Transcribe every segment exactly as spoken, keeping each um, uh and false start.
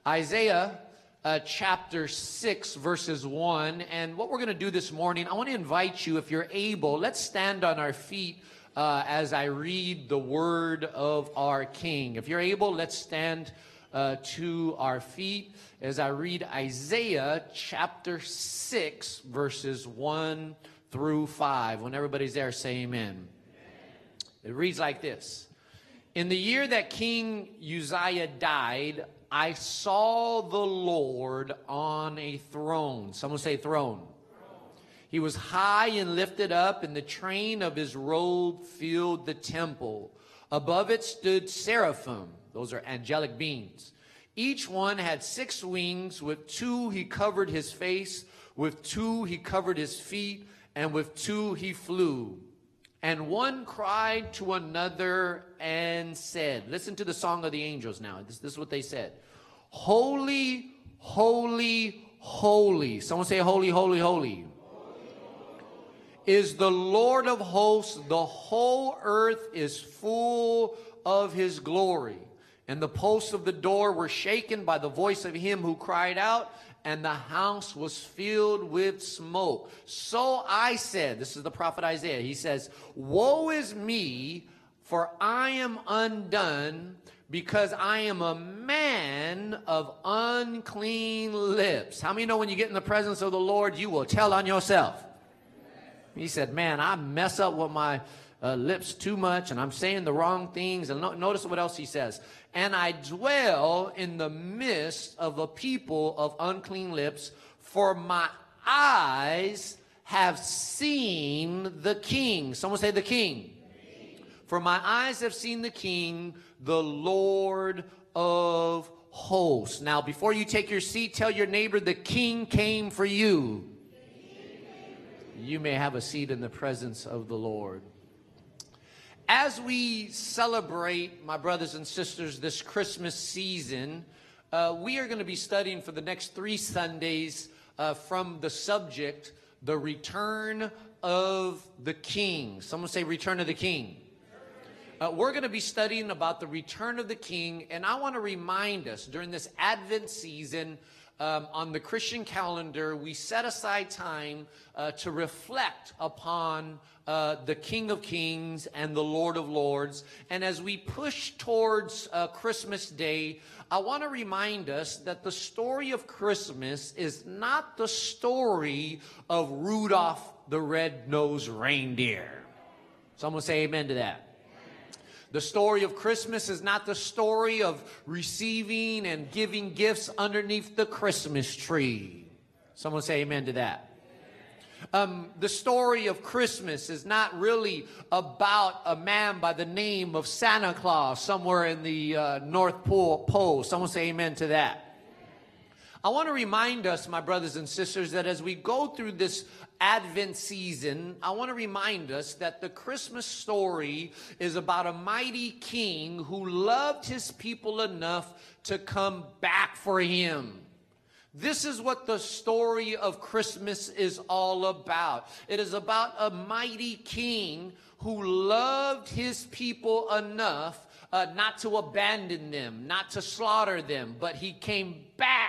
Isaiah uh, chapter six, verses one. And what we're going to do this morning, I want to invite you, if you're able, let's stand on our feet uh, as I read the word of our King. If you're able, let's stand uh, to our feet as I read Isaiah chapter six, verses one through five. When everybody's there, say amen. Amen. It reads like this. In the year that King Uzziah died, I saw the Lord on a throne. Someone say throne. Throne. He was high and lifted up, and the train of his robe filled the temple. Above it stood seraphim. Those are angelic beings. Each one had six wings. With two he covered his face, with two he covered his feet, and with two he flew. And one cried to another and said, listen to the song of the angels now. This, this is what they said. Holy, holy, holy. Someone say holy, holy, holy. Is the Lord of hosts. The whole earth is full of his glory. And the posts of the door were shaken by the voice of him who cried out, and the house was filled with smoke. So I said, this is the prophet Isaiah, he says, woe is me, for I am undone, because I am a man of unclean lips. How many know when you get in the presence of the Lord, you will tell on yourself? He said, man, I mess up with my uh, lips too much, and I'm saying the wrong things. And no, notice what else he says. And I dwell in the midst of a people of unclean lips, for my eyes have seen the King. Someone say the King. King. For my eyes have seen the King, the Lord of hosts. Now, before you take your seat, tell your neighbor the King came for you. You may have a seat in the presence of the Lord. As we celebrate, my brothers and sisters, this Christmas season, uh, we are going to be studying for the next three Sundays uh, from the subject, the return of the King. Someone say return of the King. Uh, we're going to be studying about the return of the King, and I want to remind us during this Advent season, Um, on the Christian calendar, we set aside time uh, to reflect upon uh, the King of Kings and the Lord of Lords. And as we push towards uh, Christmas Day, I want to remind us that the story of Christmas is not the story of Rudolph the Red-Nosed Reindeer. Someone say amen to that. The story of Christmas is not the story of receiving and giving gifts underneath the Christmas tree. Someone say amen to that. Um, the story of Christmas is not really about a man by the name of Santa Claus somewhere in the uh, North Pole, Pole. Someone say amen to that. I want to remind us, my brothers and sisters, that as we go through this Advent season, I want to remind us that the Christmas story is about a mighty king who loved his people enough to come back for him. This is what the story of Christmas is all about. It is about a mighty king who loved his people enough uh, not to abandon them, not to slaughter them, but he came back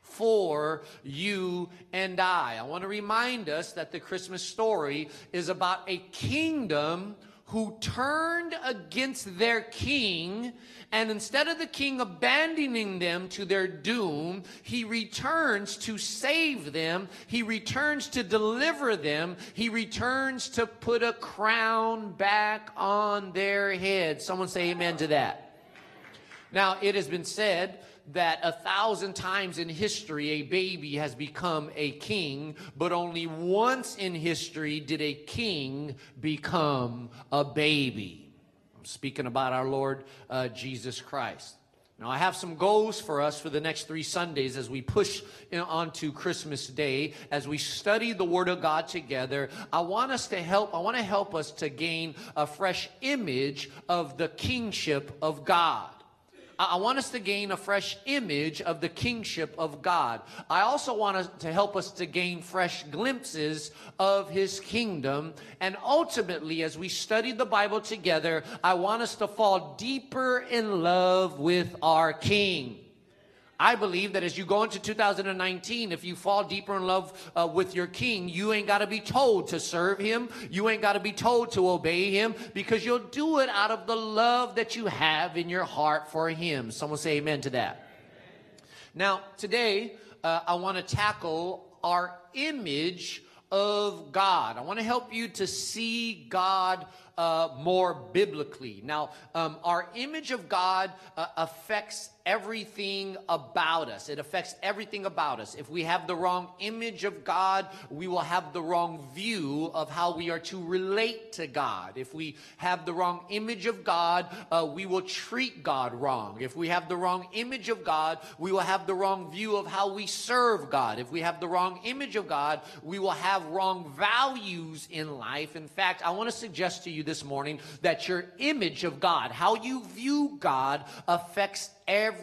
for you and I. I want to remind us that the Christmas story is about a kingdom who turned against their king, and instead of the king abandoning them to their doom, he returns to save them. He returns to deliver them. He returns to put a crown back on their head. Someone say amen to that. Now, it has been said that a thousand times in history a baby has become a king, but only once in history did a king become a baby. I'm speaking about our Lord uh, Jesus Christ. Now, I have some goals for us for the next three Sundays as we push in, onto Christmas Day, as we study the Word of God together. I want us to help, I want to help us to gain a fresh image of the kingship of God. I want us to gain a fresh image of the kingship of God. I also want us to help us to gain fresh glimpses of his kingdom. And ultimately, as we study the Bible together, I want us to fall deeper in love with our King. I believe that as you go into two thousand nineteen, if you fall deeper in love uh, with your king, you ain't got to be told to serve him. You ain't got to be told to obey him, because you'll do it out of the love that you have in your heart for him. Someone say amen to that. Now, today, uh, I want to tackle our image of God. I want to help you to see God uh, more biblically. Now, um, our image of God uh, affects everything about us. It affects everything about us. If we have the wrong image of God, we will have the wrong view of how we are to relate to God. If we have the wrong image of God, uh, we will treat God wrong. If we have the wrong image of God, we will have the wrong view of how we serve God. If we have the wrong image of God, we will have wrong values in life. In fact, I want to suggest to you this morning that your image of God, how you view God, affects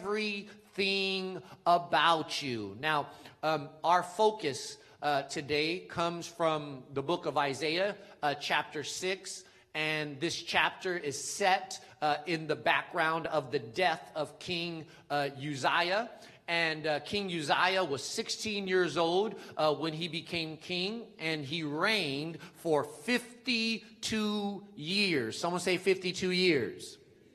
everything about you. Now, um, our focus uh, today comes from the book of Isaiah, uh, chapter six. And this chapter is set uh, in the background of the death of King uh, Uzziah. And uh, King Uzziah was sixteen years old uh, when he became king, and he reigned for fifty-two years. Someone say fifty-two years.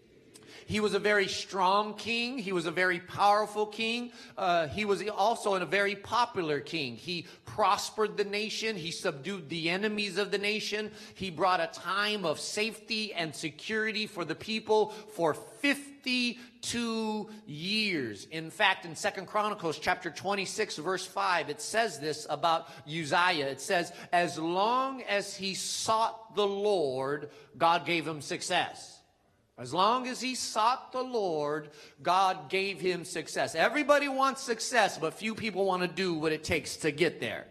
He was a very strong king. He was a very powerful king. Uh, he was also a very popular king. He prospered the nation. He subdued the enemies of the nation. He brought a time of safety and security for the people for fifty-two years. In fact, in Second Chronicles chapter twenty-six, verse five, it says this about Uzziah. It says, as long as he sought the Lord, God gave him success. As long as he sought the Lord, God gave him success. Everybody wants success, but few people want to do what it takes to get there.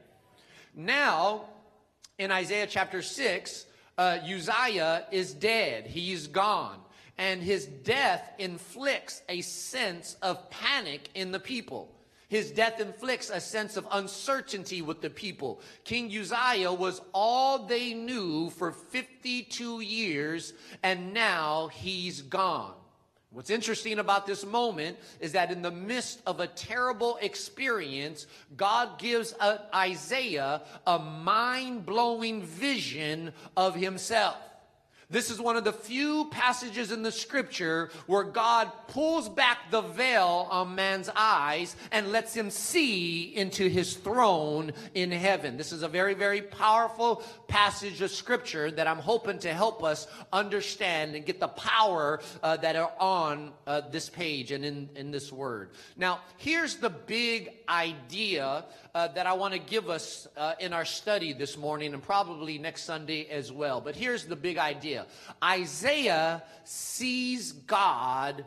Now, in Isaiah chapter six, uh, Uzziah is dead. He's gone. And his death inflicts a sense of panic in the people. His death inflicts a sense of uncertainty with the people. King Uzziah was all they knew for fifty-two years, and now he's gone. What's interesting about this moment is that in the midst of a terrible experience, God gives uh, Isaiah a mind-blowing vision of himself. This is one of the few passages in the scripture where God pulls back the veil on man's eyes and lets him see into his throne in heaven. This is a very, very powerful passage of scripture that I'm hoping to help us understand and get the power uh, that are on uh, this page and in, in this word. Now, here's the big idea uh, that I want to give us uh, in our study this morning and probably next Sunday as well. But here's the big idea. Isaiah sees God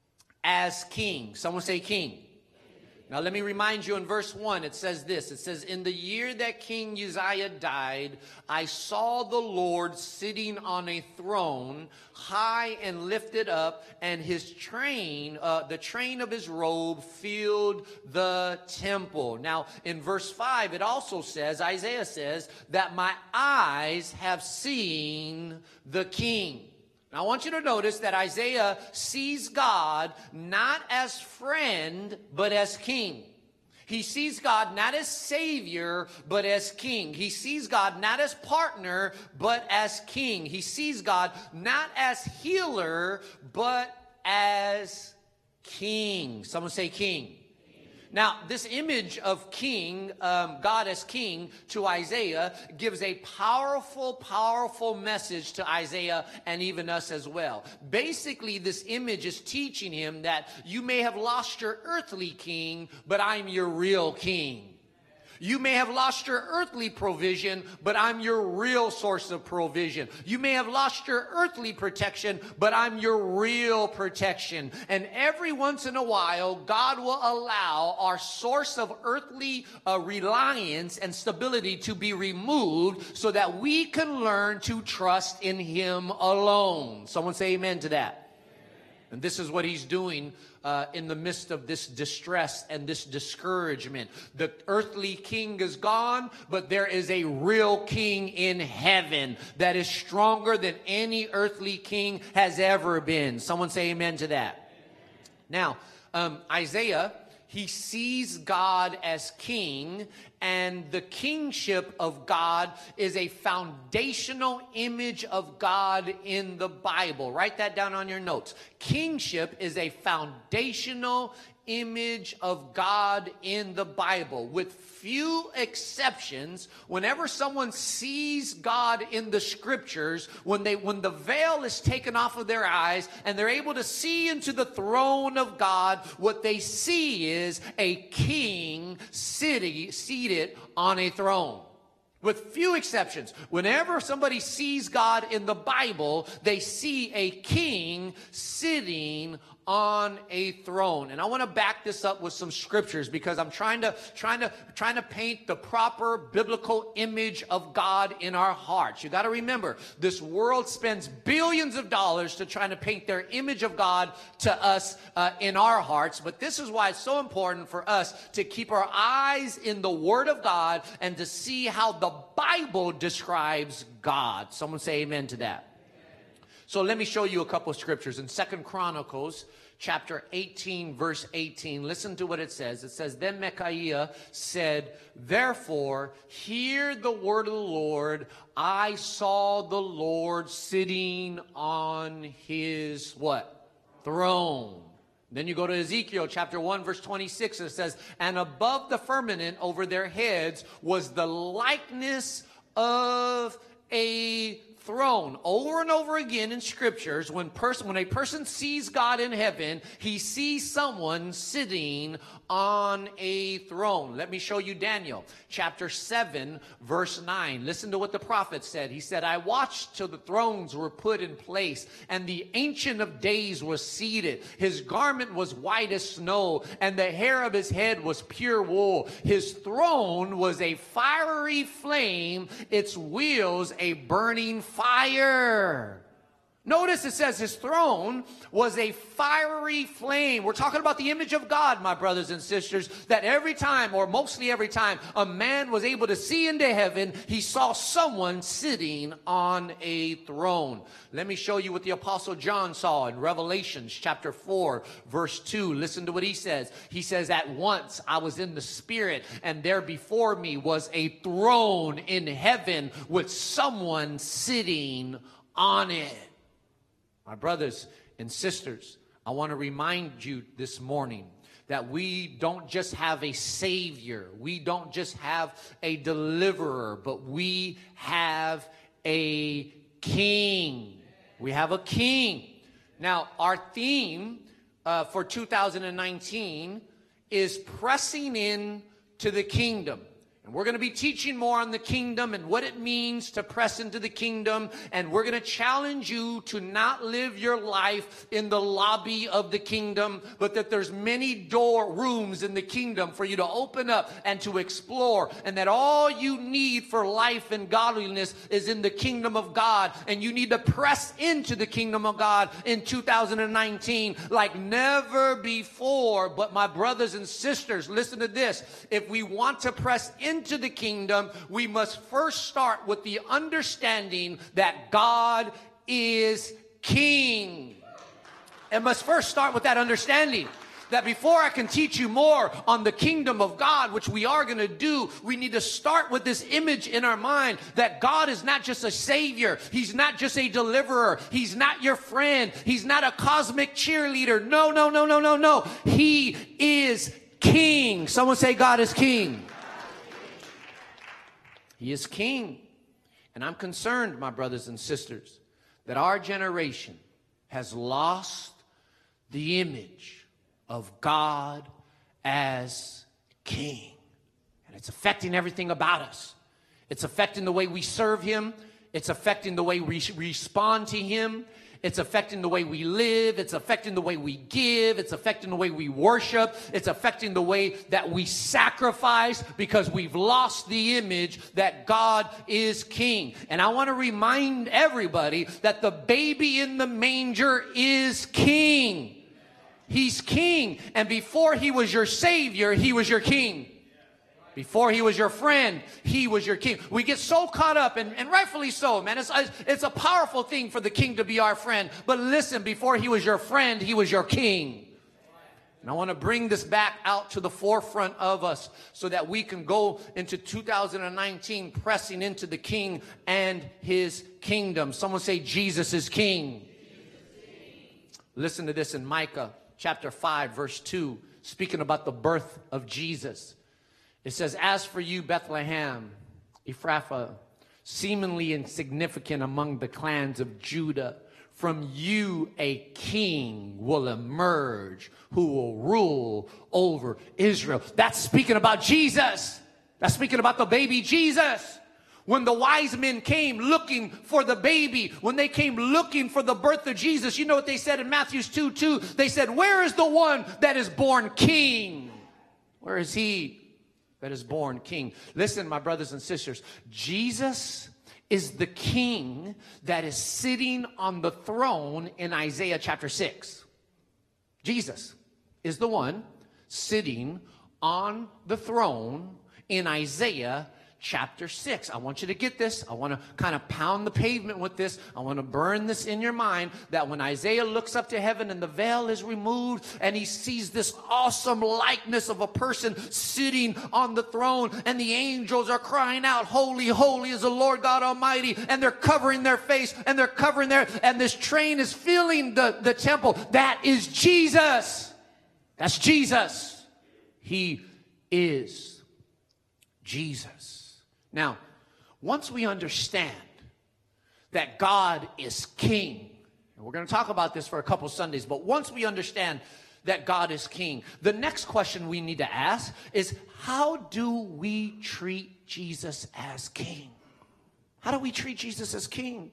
as king. Someone say king. Now let me remind you, in verse one, it says this. It says, in the year that King Uzziah died, I saw the Lord sitting on a throne, high and lifted up, and his train, uh, the train of his robe filled the temple. Now in verse five, it also says, Isaiah says, that my eyes have seen the King. Now, I want you to notice that Isaiah sees God not as friend, but as king. He sees God not as savior, but as king. He sees God not as partner, but as king. He sees God not as healer, but as king. Someone say king. Now, this image of king, um, God as king, to Isaiah gives a powerful, powerful message to Isaiah and even us as well. Basically, this image is teaching him that you may have lost your earthly king, but I'm your real king. You may have lost your earthly provision, but I'm your real source of provision. You may have lost your earthly protection, but I'm your real protection. And every once in a while, God will allow our source of earthly uh, reliance and stability to be removed so that we can learn to trust in Him alone. Someone say amen to that. And this is what He's doing Uh, in the midst of this distress and this discouragement. The earthly king is gone, but there is a real king in heaven that is stronger than any earthly king has ever been. Someone say amen to that. Now, um, Isaiah, he sees God as king, and the kingship of God is a foundational image of God in the Bible. Write that down on your notes. Kingship is a foundational image of God in the Bible. With few exceptions, whenever someone sees God in the scriptures, when they when the veil is taken off of their eyes and they're able to see into the throne of God, what they see is a king sitting seated on a throne. With few exceptions, whenever somebody sees God in the Bible, they see a king sitting on a throne. And I want to back this up with some scriptures, because I'm trying to trying to trying to paint the proper biblical image of God in our hearts. You got to remember, this world spends billions of dollars to try to paint their image of God to us uh, in our hearts. But this is why it's so important for us to keep our eyes in the Word of God and to see how the Bible describes God. Someone say amen to that. So let me show you a couple of scriptures. In Second Chronicles chapter eighteen, verse eighteen, listen to what it says. It says, then Micaiah said, therefore, hear the word of the Lord. I saw the Lord sitting on his what? Throne. Then you go to Ezekiel chapter one, verse twenty-six. It says, and above the firmament over their heads was the likeness of a throne. Over and over again in scriptures, when person when a person sees God in heaven, he sees someone sitting on a throne. Let me show you Daniel chapter seven, verse nine. Listen to what the prophet said. He said, I watched till the thrones were put in place, and the Ancient of Days was seated. His garment was white as snow, and the hair of his head was pure wool. His throne was a fiery flame, its wheels a burning fire. Notice it says his throne was a fiery flame. We're talking about the image of God, my brothers and sisters, that every time, or mostly every time, a man was able to see into heaven, he saw someone sitting on a throne. Let me show you what the Apostle John saw in Revelations chapter four, verse two. Listen to what he says. He says, at once I was in the Spirit, and there before me was a throne in heaven with someone sitting on it. My brothers and sisters, I want to remind you this morning that we don't just have a Savior. We don't just have a deliverer, but we have a King. We have a King. Now, our theme uh, for two thousand nineteen is pressing in to the kingdom. And we're going to be teaching more on the kingdom and what it means to press into the kingdom. And we're going to challenge you to not live your life in the lobby of the kingdom, but that there's many door rooms in the kingdom for you to open up and to explore. And that all you need for life and godliness is in the kingdom of God. And you need to press into the kingdom of God in two thousand nineteen like never before. But my brothers and sisters, listen to this. If we want to press into into the kingdom, we must first start with the understanding that God is King. It must first start with that understanding. That before I can teach you more on the kingdom of God, which we are going to do, we need to start with this image in our mind that God is not just a savior. He's not just a deliverer. He's not your friend. He's not a cosmic cheerleader. No, no, no, no, no, no. He is King. Someone say God is King. He is King. And I'm concerned, my brothers and sisters, that our generation has lost the image of God as King. And it's affecting everything about us. It's affecting the way we serve Him. It's affecting the way we respond to Him. It's affecting the way we live. It's affecting the way we give. It's affecting the way we worship. It's affecting the way that we sacrifice, because we've lost the image that God is King. And I want to remind everybody that the baby in the manger is King. He's King. And before He was your Savior, He was your King. Before He was your friend, He was your King. We get so caught up, and, and rightfully so, man. It's, it's a powerful thing for the King to be our friend. But listen, before He was your friend, He was your King. And I want to bring this back out to the forefront of us so that we can go into two thousand nineteen pressing into the King and his kingdom. Someone say, Jesus is King. Listen to this in Micah chapter five, verse two, speaking about the birth of Jesus. It says, as for you, Bethlehem, Ephrathah, seemingly insignificant among the clans of Judah, from you a king will emerge who will rule over Israel. That's speaking about Jesus. That's speaking about the baby Jesus. When the wise men came looking for the baby, when they came looking for the birth of Jesus, you know what they said in Matthew two two? They said, where is the one that is born king? Where is he that is born king? Listen, my brothers and sisters, Jesus is the king that is sitting on the throne in Isaiah chapter six. Jesus is the one sitting on the throne in Isaiah chapter six. I want you to get this. I want to kind of pound the pavement with this. I want to burn this in your mind that when Isaiah looks up to heaven and the veil is removed and he sees this awesome likeness of a person sitting on the throne and the angels are crying out, holy, holy is the Lord God Almighty, and they're covering their face and they're covering their, and this train is filling the, the temple. That is Jesus. That's Jesus. He is Jesus. Now, once we understand that God is king, and we're going to talk about this for a couple Sundays, but once we understand that God is king, the next question we need to ask is, how do we treat Jesus as king? How do we treat Jesus as king?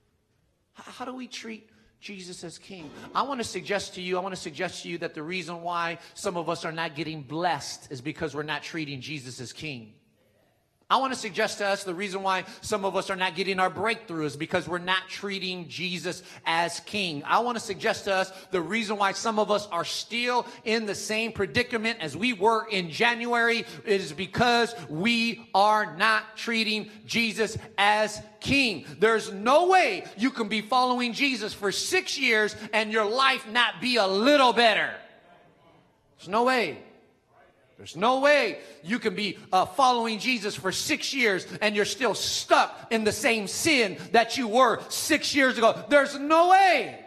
How do we treat Jesus as king? I want to suggest to you, I want to suggest to you that the reason why some of us are not getting blessed is because we're not treating Jesus as king. I want to suggest to us the reason why some of us are not getting our breakthrough is because we're not treating Jesus as king. I want to suggest to us the reason why some of us are still in the same predicament as we were in January is because we are not treating Jesus as king. There's no way you can be following Jesus for six years and your life not be a little better. There's no way. There's no way you can be uh, following Jesus for six years and you're still stuck in the same sin that you were six years ago. There's no way.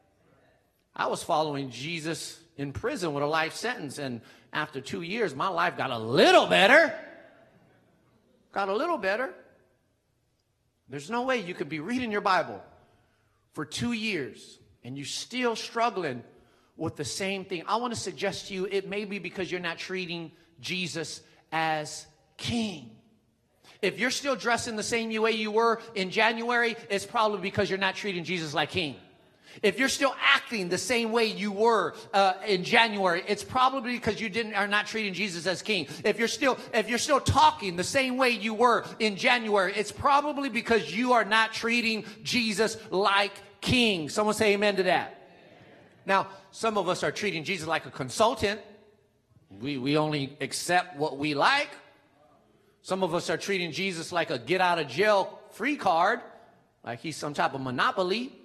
I was following Jesus in prison with a life sentence, and after two years, my life got a little better. Got a little better. There's no way you could be reading your Bible for two years and you're still struggling with the same thing. I want to suggest to you it may be because you're not treating Jesus as king. If you're still dressing the same way you were in January, it's probably because you're not treating Jesus like king. If you're still acting the same way you were uh, in January, it's probably because you didn't are not treating Jesus as king. If you're still if you're still talking the same way you were in January, it's probably because you are not treating Jesus like king. Someone say amen to that. Now, some of us are treating Jesus like a consultant. We, we only accept what we like. Some of us are treating Jesus like a get out of jail free card, like he's some type of monopoly.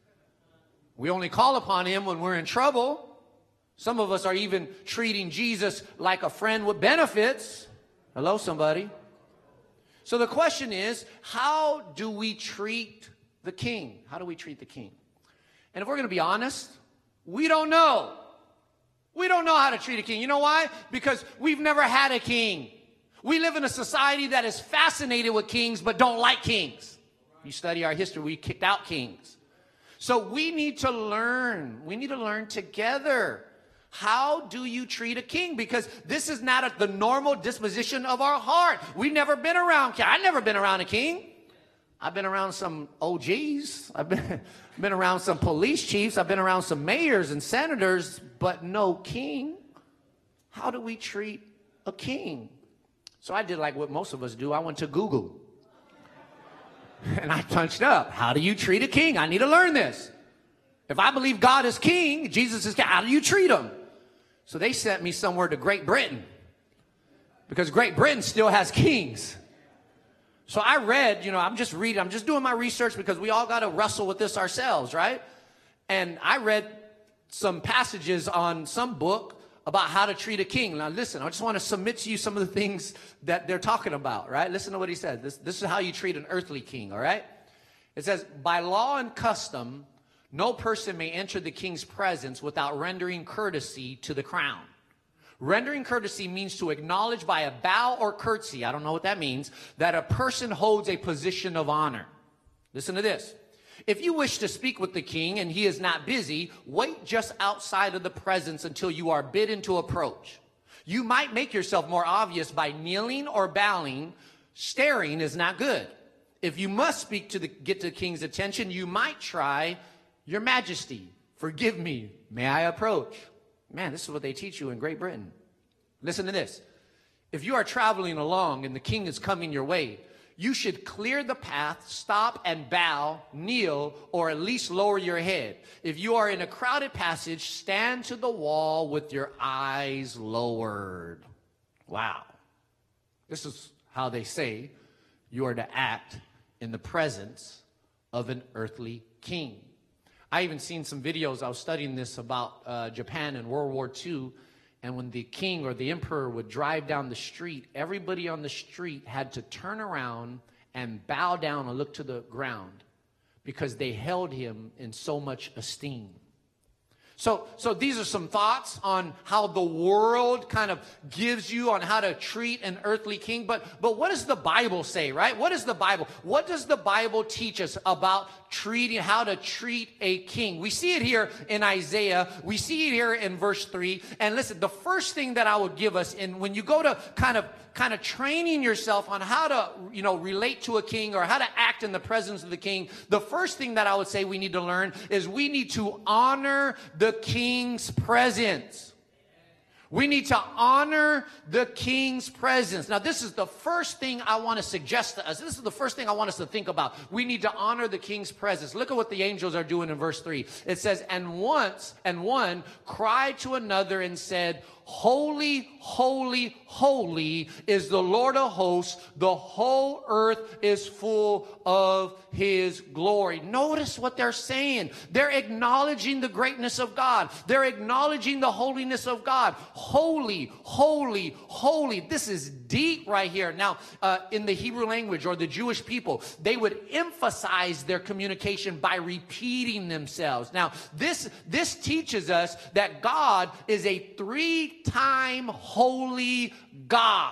We only call upon him when we're in trouble. Some of us are even treating Jesus like a friend with benefits. Hello, somebody. So the question is, how do we treat the king? How do we treat the king? And if we're going to be honest, we don't know. We don't know how to treat a king. You know why? Because we've never had a king. We live in a society that is fascinated with kings but don't like kings. You study our history, we kicked out kings. So we need to learn. We need to learn together. How do you treat a king? Because this is not a, the normal disposition of our heart. We've never been around king. I've never been around a king. I've been around some O Gs. I've been, been around some police chiefs. I've been around some mayors and senators, but no king. How do we treat a king? So I did like what most of us do. I went to Google. And I punched up, how do you treat a king? I need to learn this. If I believe God is king, Jesus is king, how do you treat him? So they sent me somewhere to Great Britain. Because Great Britain still has kings. So I read, you know, I'm just reading, I'm just doing my research because we all got to wrestle with this ourselves, right? And I read some passages on some book about how to treat a king. Now listen, I just want to submit to you some of the things that they're talking about, right? Listen to what he said. This, this is how you treat an earthly king, all right? It says, by law and custom, no person may enter the king's presence without rendering courtesy to the crown. Rendering courtesy means to acknowledge by a bow or curtsy, I don't know what that means, that a person holds a position of honor. Listen to this. If you wish to speak with the king and he is not busy, wait just outside of the presence until you are bidden to approach. You might make yourself more obvious by kneeling or bowing. Staring is not good. If you must speak to the, get the king's attention, you might try, Your Majesty, forgive me, may I approach? Man, this is what they teach you in Great Britain. Listen to this. If you are traveling along and the king is coming your way, you should clear the path, stop and bow, kneel, or at least lower your head. If you are in a crowded passage, stand to the wall with your eyes lowered. Wow. This is how they say you are to act in the presence of an earthly king. I even seen some videos. I was studying this about uh, Japan in World War Two. And when the king or the emperor would drive down the street, everybody on the street had to turn around and bow down and look to the ground because they held him in so much esteem. So, so these are some thoughts on how the world kind of gives you on how to treat an earthly king. But, but what does the Bible say, right? What is the Bible? What does the Bible teach us about treating, how to treat a king? We see it here in Isaiah. We see it here in verse three. And listen, the first thing that I would give us, and when you go to kind of kind of training yourself on how to, you know, relate to a king or how to act in the presence of the king, the first thing that I would say we need to learn is we need to honor the king's presence. We need to honor the king's presence. Now, this is the first thing I want to suggest to us. This is the first thing I want us to think about. We need to honor the king's presence. Look at what the angels are doing in verse three. It says, and once, and one cried to another and said, Holy, holy, holy is the Lord of hosts. The whole earth is full of his glory. Notice what they're saying. They're acknowledging the greatness of God. They're acknowledging the holiness of God. Holy, holy, holy. This is deep right here. Now, uh, in the Hebrew language or the Jewish people, they would emphasize their communication by repeating themselves. Now, this, this teaches us that God is a three time holy God.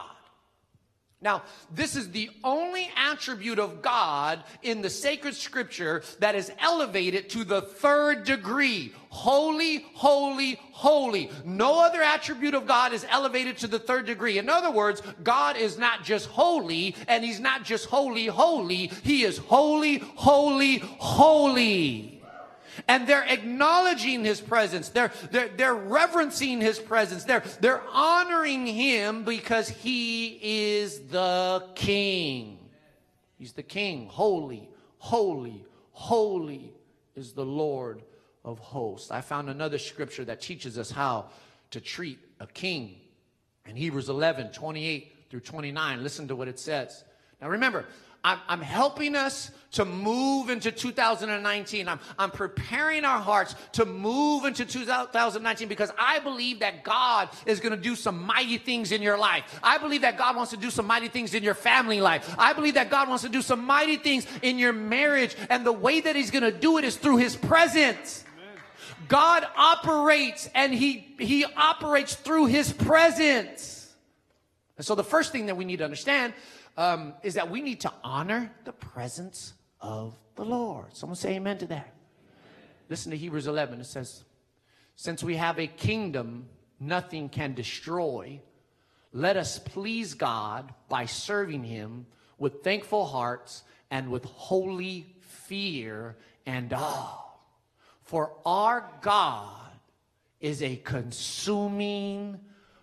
Now, this is the only attribute of God in the sacred scripture that is elevated to the third degree. Holy, holy, holy. No other attribute of God is elevated to the third degree. In other words, God is not just holy, and he's not just holy, holy. He is holy, holy, holy. And they're acknowledging his presence. They're, they're, they're reverencing his presence. They're, they're honoring him because he is the king. He's the king. Holy, holy, holy is the Lord of hosts. I found another scripture that teaches us how to treat a king. In Hebrews eleven, twenty-eight through twenty-nine, listen to what it says. Now remember, I'm, I'm helping us to move into two thousand nineteen. I'm, I'm preparing our hearts to move into two thousand nineteen because I believe that God is going to do some mighty things in your life. I believe that God wants to do some mighty things in your family life. I believe that God wants to do some mighty things in your marriage. And the way that he's going to do it is through his presence. Amen. God operates and he, he operates through his presence. And so the first thing that we need to understand Um, is that we need to honor the presence of the Lord. Someone say amen to that. Listen to Hebrews eleven. It says, since we have a kingdom nothing can destroy, let us please God by serving him with thankful hearts and with holy fear and awe. For our God is a consuming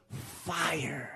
fire.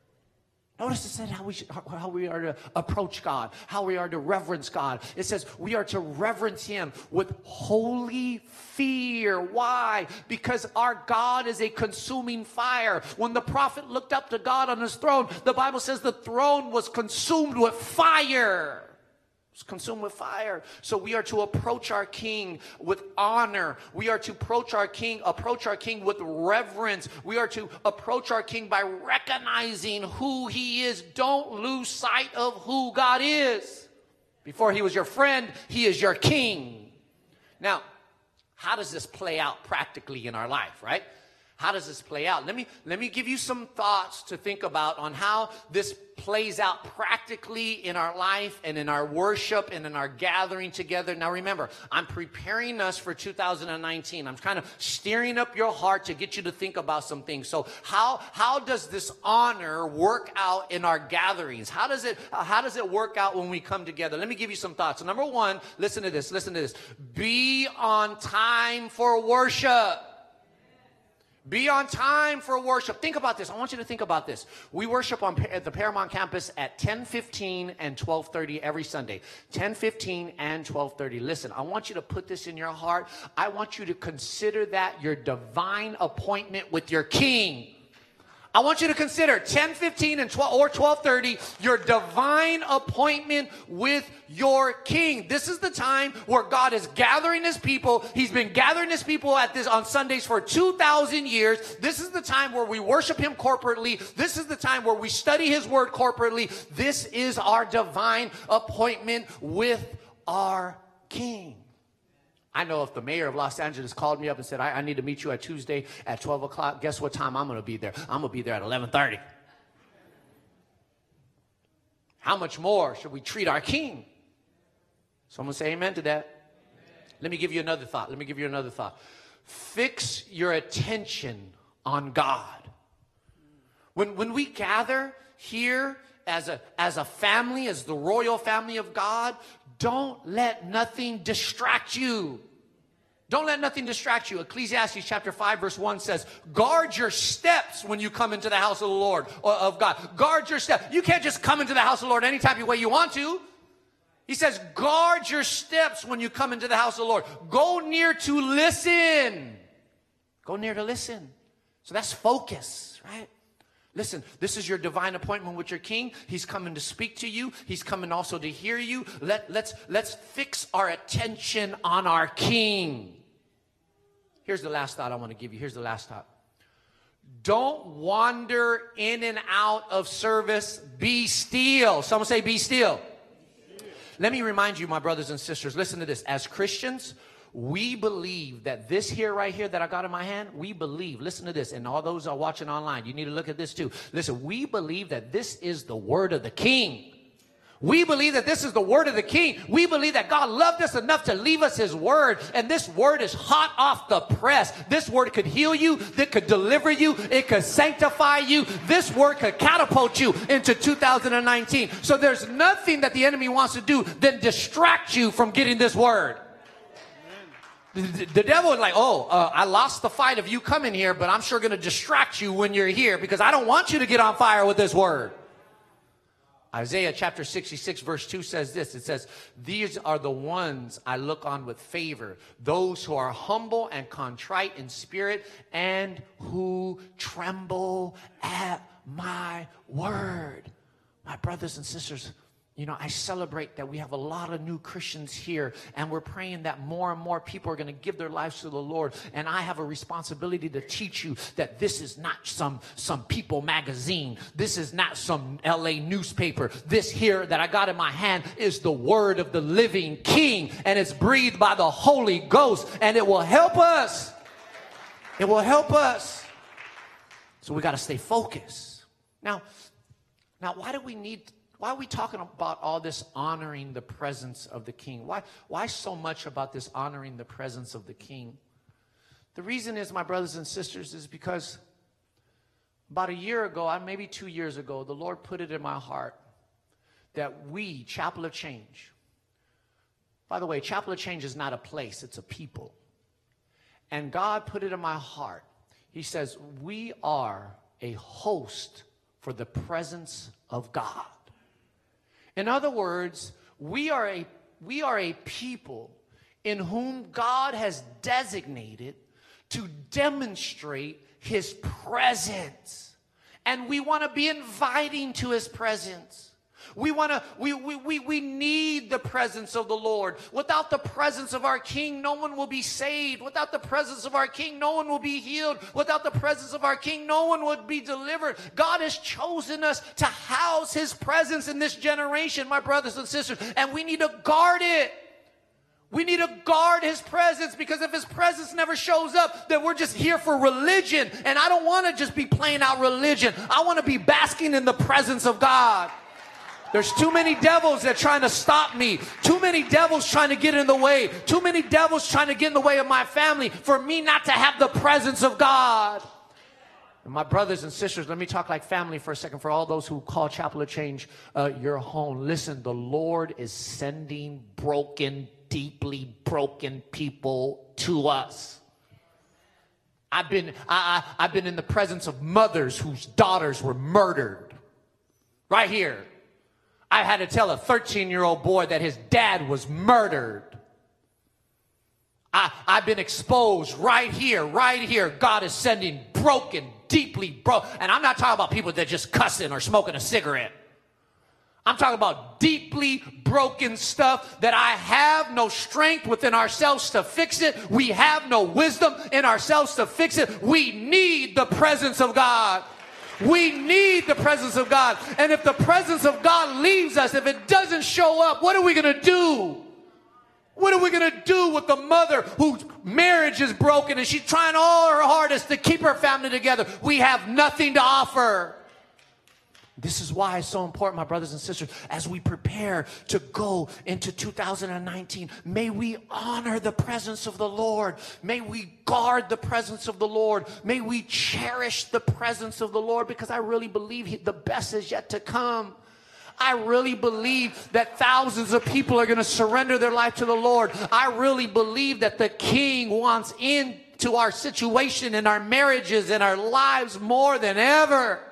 Notice it said how we, should, how we are to approach God, how we are to reverence God. It says we are to reverence him with holy fear. Why? Because our God is a consuming fire. When the prophet looked up to God on his throne, the Bible says the throne was consumed with fire. It's consumed with fire. So we are to approach our King with honor. We are to approach our King, approach our King with reverence. We are to approach our King by recognizing who he is. Don't lose sight of who God is. Before he was your friend, he is your King. Now, how does this play out practically in our life, right? How does this play out? Let me, let me give you some thoughts to think about on how this plays out practically in our life and in our worship and in our gathering together. Now remember, I'm preparing us for two thousand nineteen. I'm kind of steering up your heart to get you to think about some things. So how, how does this honor work out in our gatherings? How does it, how does it work out when we come together? Let me give you some thoughts. So number one, listen to this, listen to this. Be on time for worship. Be on time for worship. Think about this. I want you to think about this. We worship on at the Paramount campus at ten fifteen and twelve thirty every Sunday. ten fifteen and twelve thirty. Listen, I want you to put this in your heart. I want you to consider that your divine appointment with your King. I want you to consider ten fifteen and twelve or twelve thirty your divine appointment with your King. This is the time where God is gathering his people. He's been gathering his people at this on Sundays for two thousand years. This is the time where we worship him corporately. This is the time where we study his word corporately. This is our divine appointment with our King. I know if the mayor of Los Angeles called me up and said, I, I need to meet you at Tuesday at twelve o'clock, guess what time I'm going to be there? I'm going to be there at eleven thirty. How much more should we treat our King? Someone say amen to that. Amen. Let me give you another thought. Let me give you another thought. Fix your attention on God. When, when we gather here as a, as a family, as the royal family of God, don't let nothing distract you. Don't let nothing distract you. Ecclesiastes chapter five verse one says, guard your steps when you come into the house of the Lord, or of God. Guard your steps. You can't just come into the house of the Lord anytime way you want to. He says, guard your steps when you come into the house of the Lord. Go near to listen. Go near to listen. So that's focus, right? Listen, this is your divine appointment with your King. He's coming to speak to you. He's coming also to hear you. Let, let's, let's fix our attention on our King. Here's the last thought I want to give you. Here's the last thought. Don't wander in and out of service. Be still. Someone say, be still. Let me remind you, my brothers and sisters, listen to this. As Christians, we believe that this here right here that I got in my hand, we believe, listen to this, and all those are watching online, you need to look at this too. Listen, we believe that this is the word of the King. We believe that this is the word of the King. We believe that God loved us enough to leave us his word, and this word is hot off the press. This word could heal you, it could deliver you, it could sanctify you. This word could catapult you into two thousand nineteen. So there's nothing that the enemy wants to do than distract you from getting this word. The, the devil is like, oh, uh, I lost the fight of you coming here, but I'm sure going to distract you when you're here because I don't want you to get on fire with this word. Isaiah chapter sixty-six verse two says this. It says, these are the ones I look on with favor, those who are humble and contrite in spirit and who tremble at my word. My brothers and sisters, you know, I celebrate that we have a lot of new Christians here, and we're praying that more and more people are going to give their lives to the Lord. And I have a responsibility to teach you that this is not some, some People magazine. This is not some L A newspaper. This here that I got in my hand is the word of the living King, and it's breathed by the Holy Ghost, and it will help us. It will help us. So we got to stay focused. Now, now, why do we need Why are we talking about all this honoring the presence of the King? Why, why so much about this honoring the presence of the King? The reason is, my brothers and sisters, is because about a year ago, maybe two years ago, the Lord put it in my heart that we, Chapel of Change, by the way, Chapel of Change is not a place, it's a people. And God put it in my heart. He says, we are a host for the presence of God. In other words, we are a, we are a people in whom God has designated to demonstrate his presence. And we want to be inviting to his presence. We want to, we, we, we, we need the presence of the Lord. Without the presence of our King, no one will be saved. Without the presence of our King, no one will be healed. Without the presence of our King, no one would be delivered. God has chosen us to house His presence in this generation, my brothers and sisters, and we need to guard it. We need to guard His presence, because if His presence never shows up, then we're just here for religion. And I don't want to just be playing out religion. I want to be basking in the presence of God. There's too many devils that are trying to stop me. Too many devils trying to get in the way. Too many devils trying to get in the way of my family for me not to have the presence of God. And my brothers and sisters, let me talk like family for a second for all those who call Chapel of Change uh, your home. Listen, the Lord is sending broken, deeply broken people to us. I've been, I, I, I've been in the presence of mothers whose daughters were murdered. Right here. I had to tell a thirteen-year-old boy that his dad was murdered. I, I've been exposed right here, right here. God is sending broken, deeply broken. And I'm not talking about people that just cussing or smoking a cigarette. I'm talking about deeply broken stuff that I have no strength within ourselves to fix it. We have no wisdom in ourselves to fix it. We need the presence of God. We need the presence of God. And if the presence of God leaves us, if it doesn't show up, what are we going to do? What are we going to do with the mother whose marriage is broken and she's trying all her hardest to keep her family together? We have nothing to offer. This is why it's so important, my brothers and sisters, as we prepare to go into two thousand nineteen, may we honor the presence of the Lord. May we guard the presence of the Lord. May we cherish the presence of the Lord, because I really believe he, the best is yet to come. I really believe that thousands of people are going to surrender their life to the Lord. I really believe that the King wants into our situation, in our marriages, in our lives more than ever.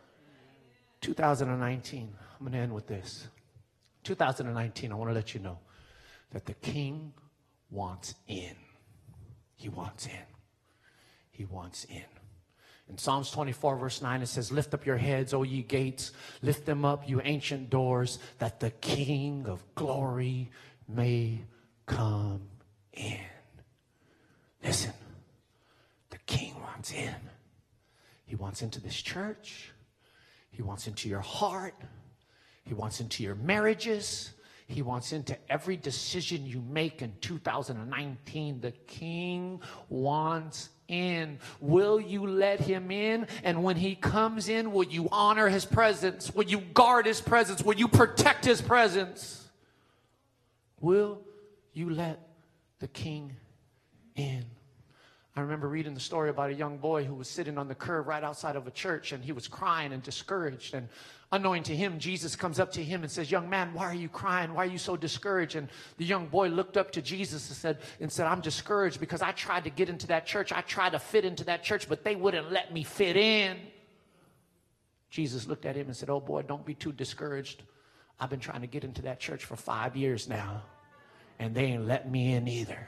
two thousand nineteen, I'm going to end with this. two thousand nineteen, I want to let you know that the King wants in. He wants in. He wants in. In Psalms twenty-four, verse nine, it says, lift up your heads, O ye gates. Lift them up, you ancient doors, that the King of glory may come in. Listen, the King wants in. He wants into this church. He wants into your heart. He wants into your marriages. He wants into every decision you make in two thousand nineteen. The King wants in. Will you let him in? And when he comes in, will you honor his presence? Will you guard his presence? Will you protect his presence? Will you let the King in? I remember reading the story about a young boy who was sitting on the curb right outside of a church, and he was crying and discouraged. And unknowing to him, Jesus comes up to him and says, young man, why are you crying? Why are you so discouraged? And the young boy looked up to Jesus and said, and said, I'm discouraged because I tried to get into that church. I tried to fit into that church, but they wouldn't let me fit in. Jesus looked at him and said, oh boy, don't be too discouraged. I've been trying to get into that church for five years now, and they ain't let me in either.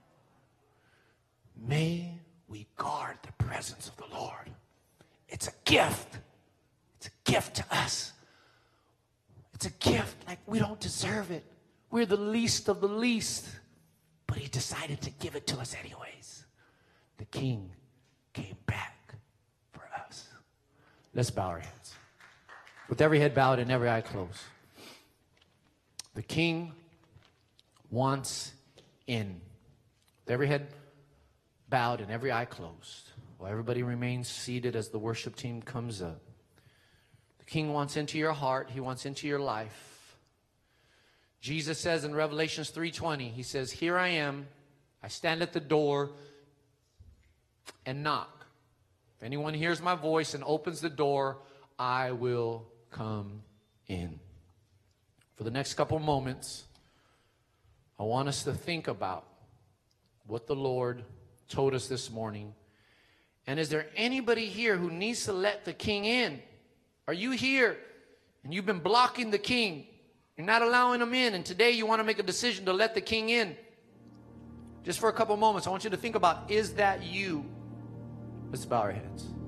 May we guard the presence of the Lord. It's a gift. It's a gift to us. It's a gift like we don't deserve it. We're the least of the least. But he decided to give it to us anyways. The King came back for us. Let's bow our heads. With every head bowed and every eye closed. The King wants in. With every head bowed and every eye closed, while everybody remains seated as the worship team comes up. The King wants into your heart. He wants into your life. Jesus says in Revelations three twenty, he says, here I am. I stand at the door and knock. If anyone hears my voice and opens the door, I will come in. For the next couple of moments, I want us to think about what the Lord told us this morning. And is there anybody here who needs to let the King in? Are you here and you've been blocking the King? You're not allowing him in, and today you want to make a decision to let the King in. Just for a couple moments, I want you to think about, is that you? Let's bow our heads.